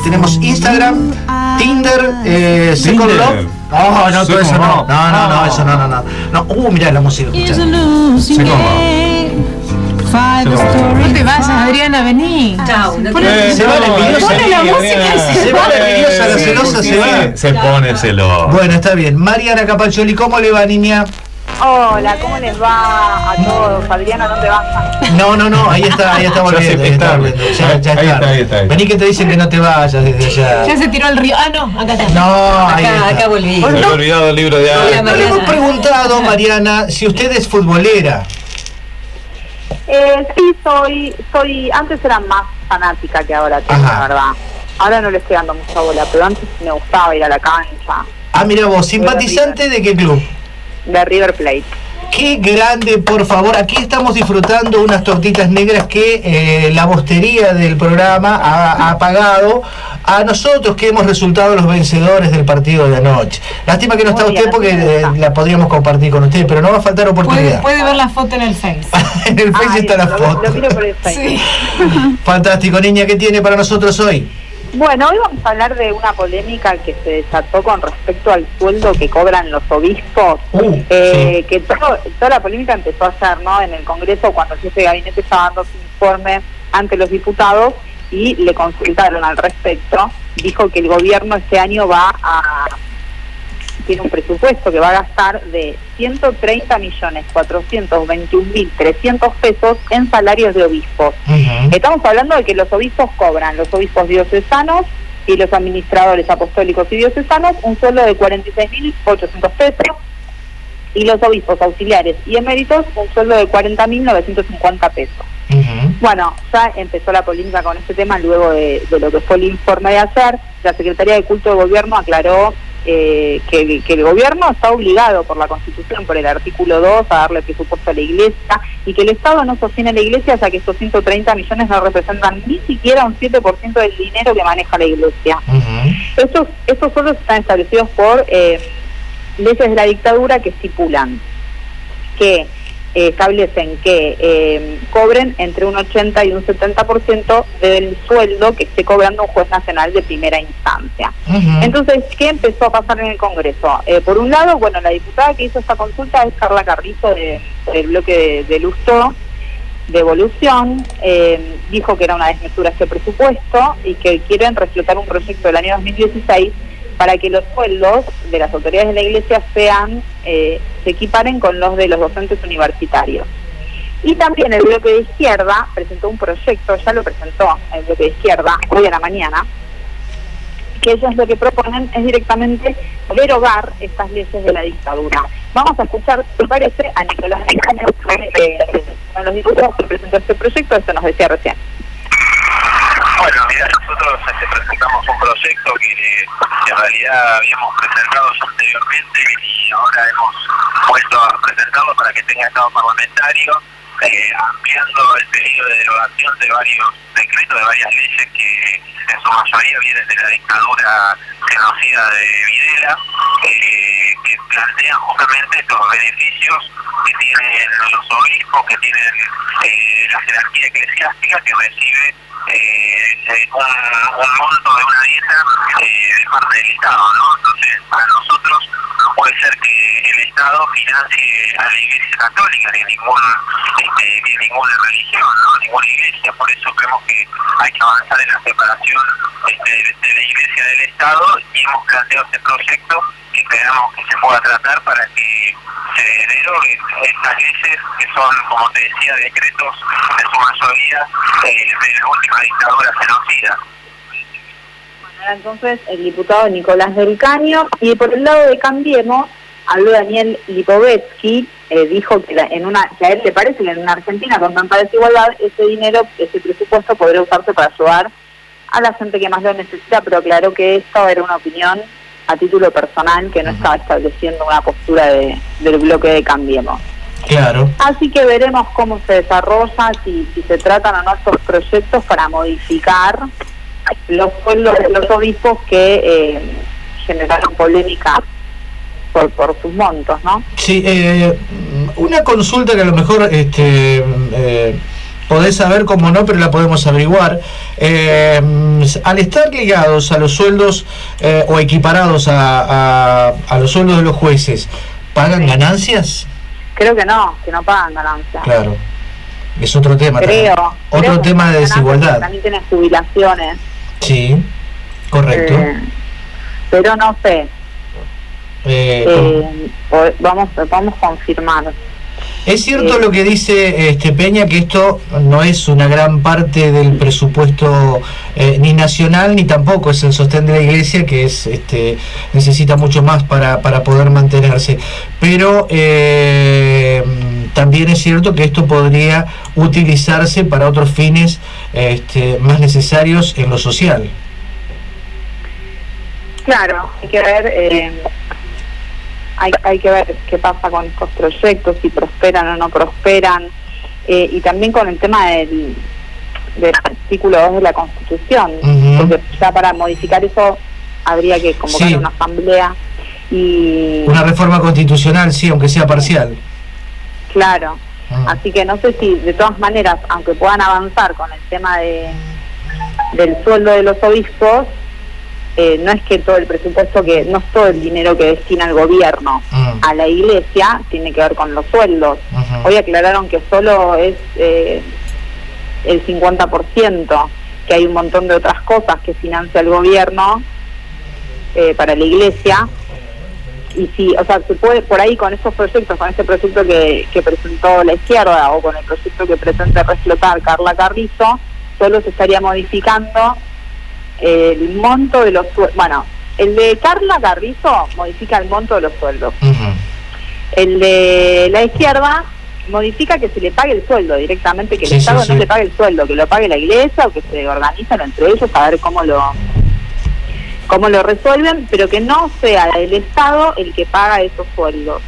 tenemos Instagram, Tinder, Second Love. No, todo eso no. No, eso no. Mirá la música, escuchá. Second Love. No te vayas, Adriana, vení. Chao. Se va la envidiosa. Pone la música y Se va la envidiosa, la celosa se va. Se pone celosa. Bueno, está bien. Mariana Capaccioli, ¿cómo le va, niña? Hola, ¿cómo les va a todos? Adriana, ¿dónde vas? No, ahí está volviendo. Ya está. Vení que te dicen que no te vayas desde allá. Ya se tiró al río. No, acá está. No, Acá volví. Me he olvidado el libro de Hola, arte. No le hemos preguntado, Mariana, si usted es futbolera. Sí, soy. Antes era más fanática que ahora, la verdad. Ahora no le estoy dando mucha bola, pero antes me gustaba ir a la cancha. Mira vos, ¿simpatizante de qué club? De River Plate. Qué grande, por favor. Aquí estamos disfrutando unas tortitas negras que la bostería del programa ha pagado a nosotros, que hemos resultado los vencedores del partido de anoche. Lástima que no está usted, porque la podríamos compartir con usted, pero no va a faltar oportunidad. Puede ver la foto en el Face. En el Face está la foto. Lo miro por el Face. Sí. Fantástico, niña. ¿Qué tiene para nosotros hoy? Bueno, hoy vamos a hablar de una polémica que se desató con respecto al sueldo que cobran los obispos, Sí. que toda la polémica empezó ayer, ¿no? En el Congreso, cuando el jefe de gabinete estaba dando su informe ante los diputados y le consultaron al respecto. Dijo que el gobierno este año tiene un presupuesto que va a gastar de 130.421.300 pesos en salarios de obispos. Estamos hablando de que los obispos cobran, los obispos diocesanos y los administradores apostólicos y diocesanos, un sueldo de 46.800 pesos, y los obispos auxiliares y eméritos un sueldo de 40.950 pesos. Bueno, ya empezó la polémica con este tema luego de lo que fue el informe de ayer. La Secretaría de Culto de Gobierno aclaró que el gobierno está obligado por la Constitución, por el artículo 2, a darle presupuesto a la Iglesia, y que el Estado no sostiene a la Iglesia, ya que estos 130 millones no representan ni siquiera un 7% del dinero que maneja la Iglesia. Estos sueldos están establecidos por leyes de la dictadura que estipulan que establecen que cobren entre un 80 y un 70% del sueldo que esté cobrando un juez nacional de primera instancia. Entonces, ¿qué empezó a pasar en el Congreso? Por un lado, bueno, la diputada que hizo esta consulta es Carla Carrizo del bloque de Lustó, de Evolución. Dijo que era una desmesura este presupuesto y que quieren reflotar un proyecto del año 2016 para que los sueldos de las autoridades de la Iglesia se equiparen con los de los docentes universitarios. Y también el bloque de izquierda presentó un proyecto, ya lo presentó el bloque de izquierda hoy a la mañana, que ellos lo que proponen es directamente derogar estas leyes de la dictadura. Vamos a escuchar, ¿te parece?, a Nicolás Delcaño, con los diputados que presentó este proyecto. Esto nos decía recién. Bueno, mira, nosotros presentamos un proyecto que en realidad habíamos presentado ya anteriormente y ahora hemos vuelto a presentarlo para que tenga estado parlamentario, ampliando el periodo de derogación de varios decretos, de varias leyes que en su mayoría vienen de la dictadura genocida de Videla, que plantean justamente estos beneficios que tienen los obispos, que tienen la jerarquía eclesiástica, que recibe un monto de una dieta de parte del Estado, ¿no? Entonces, para nosotros no puede ser que el Estado financie a la Iglesia Católica, ni ninguna religión, ¿no? Ninguna iglesia. Por eso creemos que hay que avanzar en la separación de la Iglesia del Estado, y hemos planteado este proyecto que esperamos que se pueda tratar para que se deroguen estas leyes que son, como te decía, decretos en su mayoría de la última dictadura genocida. Bueno, entonces el diputado Nicolás Delcaño, y por el lado de Cambiemos habló Daniel Lipovetsky. Dijo que que a él le parece que en una Argentina con tanta desigualdad, ese presupuesto podría usarse para ayudar a la gente que más lo necesita, pero aclaró que esto era una opinión a título personal, que no estaba estableciendo una postura del bloque de Cambiemos. Claro. Así que veremos cómo se desarrolla, si se tratan o no estos proyectos para modificar los sueldos de los obispos que generaron polémica por sus montos, ¿no? Sí, una consulta que a lo mejor podés saber, como no, pero la podemos averiguar. al estar ligados a los sueldos o equiparados a los sueldos de los jueces, ¿pagan ganancias? Creo que no pagan ganancias. Claro, es otro tema. Otro tema de desigualdad. También tienen jubilaciones. Sí, correcto. Pero no sé. Vamos a confirmar. Es cierto lo que dice Peña, que esto no es una gran parte del presupuesto ni nacional, ni tampoco es el sostén de la Iglesia, que es necesita mucho más para poder mantenerse. Pero también es cierto que esto podría utilizarse para otros fines más necesarios en lo social. Claro, hay que ver... Hay que ver qué pasa con estos proyectos, si prosperan o no prosperan, y también con el tema del artículo 2 de la Constitución, porque ya para modificar eso habría que convocar una asamblea y... Una reforma constitucional, sí, aunque sea parcial. Claro, así que no sé si de todas maneras, aunque puedan avanzar con el tema del sueldo de los obispos, no es que todo el presupuesto, no es todo el dinero que destina el gobierno a la Iglesia, tiene que ver con los sueldos. Hoy aclararon que solo es el 50%, que hay un montón de otras cosas que financia el gobierno para la Iglesia. Y si, o sea, se puede por ahí con esos proyectos, con este proyecto que presentó la izquierda o con el proyecto que pretende reflotar Carla Carrizo, solo se estaría modificando el monto de los sueldos. Bueno, el de Carla Carrizo modifica el monto de los sueldos. El de la izquierda modifica que se le pague el sueldo directamente, que el Estado no le pague el sueldo, que lo pague la Iglesia o que se organizan entre ellos a ver cómo lo resuelven, pero que no sea el Estado el que paga esos sueldos.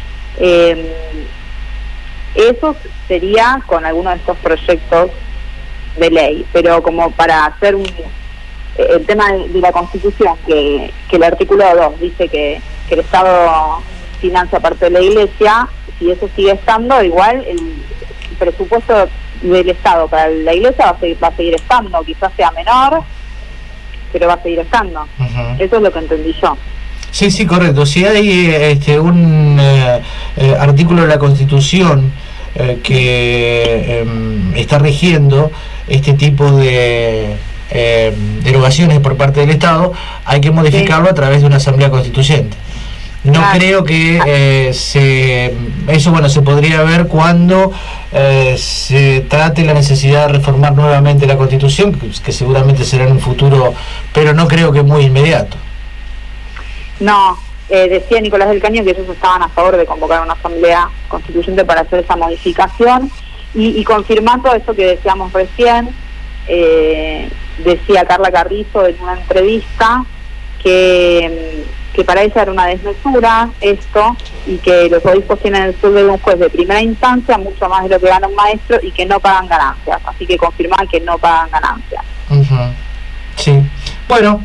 Eso sería con alguno de estos proyectos de ley, pero como para hacer el tema de la Constitución, que el artículo 2 dice que el Estado financia parte de la Iglesia, si eso sigue estando, igual el presupuesto del Estado para la Iglesia va a seguir estando, quizás sea menor, pero va a seguir estando. Eso es lo que entendí yo. Sí, correcto. Si hay un artículo de la Constitución que está rigiendo este tipo de derogaciones por parte del Estado, hay que modificarlo a través de una asamblea constituyente. No creo que eso se podría ver cuando se trate la necesidad de reformar nuevamente la Constitución, que seguramente será en un futuro, pero no creo que muy inmediato. No, decía Nicolás del Caño que ellos estaban a favor de convocar una asamblea constituyente para hacer esa modificación y confirmando eso que decíamos recién. Decía Carla Carrizo en una entrevista que para ella era una desmesura esto, y que los obispos tienen el sueldo de un juez de primera instancia, mucho más de lo que gana un maestro, y que no pagan ganancias, así que confirman que no pagan ganancias. Sí, bueno,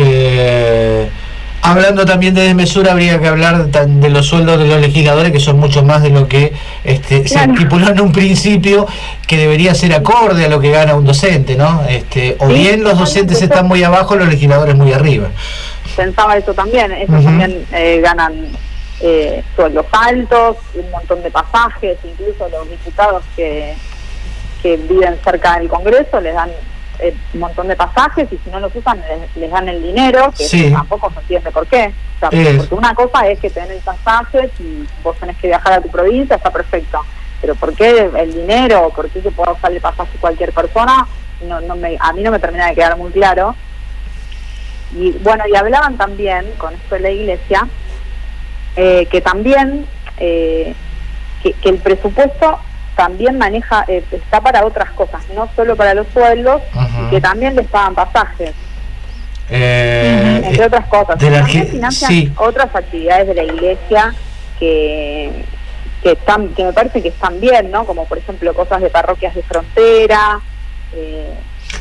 hablando también de desmesura, habría que hablar de los sueldos de los legisladores, que son mucho más de lo que se estipuló en un principio, que debería ser acorde a lo que gana un docente, ¿no? O bien los docentes están muy abajo, los legisladores muy arriba. Pensaba eso también, ellos también ganan sueldos altos, un montón de pasajes, incluso los diputados que viven cerca del Congreso les dan un montón de pasajes, y si no los usan les dan el dinero, que tampoco se entiende por qué. O sea, porque una cosa es que te den el pasaje y vos tenés que viajar a tu provincia, está perfecto, pero ¿por qué el dinero? ¿Por qué se puede usar el pasaje cualquier persona? A mí no me termina de quedar muy claro. Y bueno, y hablaban también con esto de la Iglesia, que también que el presupuesto también maneja, está para otras cosas, no solo para los sueldos, y que también les pagan pasajes, entre otras cosas. También financian otras actividades de la Iglesia que me parece que están bien, ¿no? Como por ejemplo cosas de parroquias de frontera.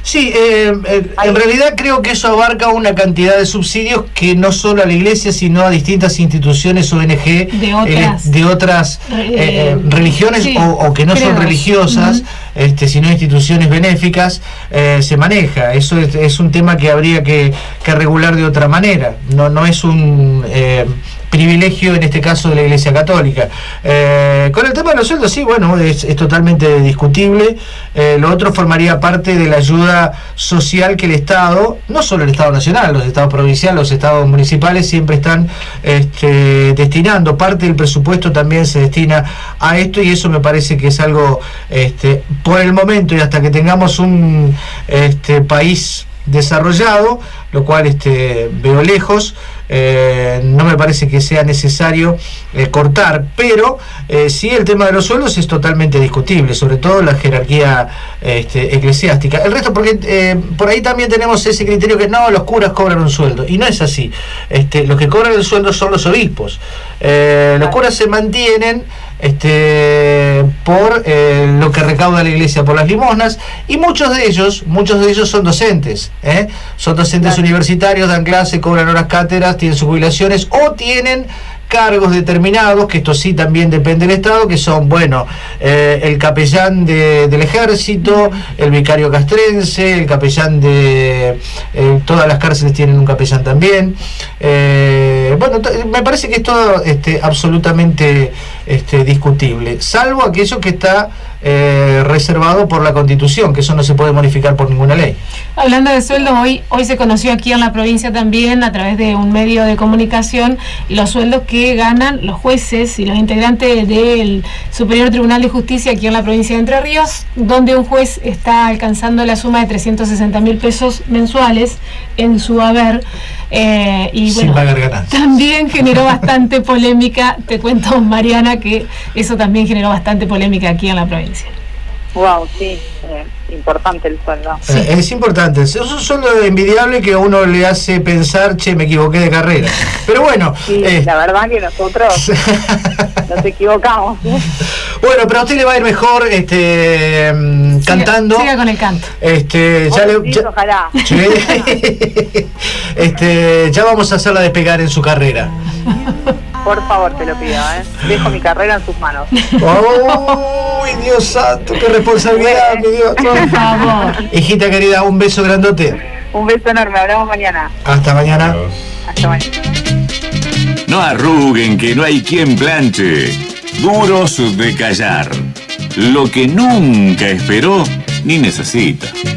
Sí, en realidad creo que eso abarca una cantidad de subsidios que no solo a la iglesia, sino a distintas instituciones ONG de otras religiones, sí, o que no son religiosas, sino instituciones benéficas, se maneja. Eso es un tema que habría que regular de otra manera. No es un privilegio en este caso de la Iglesia Católica. Con el tema de los sueldos, sí, bueno, es totalmente discutible. Lo otro formaría parte de la ayuda social que el Estado, no solo el Estado nacional, los estados provinciales, los estados municipales siempre están destinando. Parte del presupuesto también se destina a esto, y eso me parece que es algo, por el momento y hasta que tengamos un país desarrollado, lo cual veo lejos, no me parece que sea necesario cortar, pero sí, el tema de los sueldos es totalmente discutible, sobre todo la jerarquía eclesiástica. El resto, porque por ahí también tenemos ese criterio que no, los curas cobran un sueldo, y no es así. Los que cobran el sueldo son los obispos. Los curas se mantienen por lo que recauda la iglesia por las limosnas, y muchos de ellos son docentes, son docentes universitarios, dan clase, cobran horas cátedras, tienen sus jubilaciones o tienen cargos determinados, que esto sí también depende del Estado, que son, bueno, el capellán del ejército, el vicario castrense, el capellán de todas las cárceles tienen un capellán también. Bueno, me parece que es todo absolutamente discutible, salvo aquello que está reservado por la Constitución, que eso no se puede modificar por ninguna ley. Hablando de sueldos, hoy se conoció aquí en la provincia también, a través de un medio de comunicación, los sueldos que ganan los jueces y los integrantes del Superior Tribunal de Justicia aquí en la provincia de Entre Ríos, donde un juez está alcanzando la suma de 360.000 pesos mensuales en su haber, y sin bueno, pagar ganancias. También generó bastante polémica. Te cuento, Mariana, que eso también generó bastante polémica aquí en la provincia. Wow, sí, importante el sueldo. Sí. Es importante, es un sueldo envidiable que a uno le hace pensar, che, me equivoqué de carrera. Pero bueno, sí, la verdad que nosotros nos equivocamos. Bueno, pero a usted le va a ir mejor cantando. Siga con el canto. Ojalá. Ya vamos a hacerla despegar en su carrera. Por favor, te lo pido, Dejo mi carrera en sus manos. ¡Uy, Dios santo! ¡Qué responsabilidad, mi Dios! Por favor. Hijita querida, un beso grandote. Un beso enorme, hablamos mañana. Hasta mañana. Adiós. Hasta mañana. No arruguen, que no hay quien planche. Duros de callar. Lo que nunca esperó ni necesita.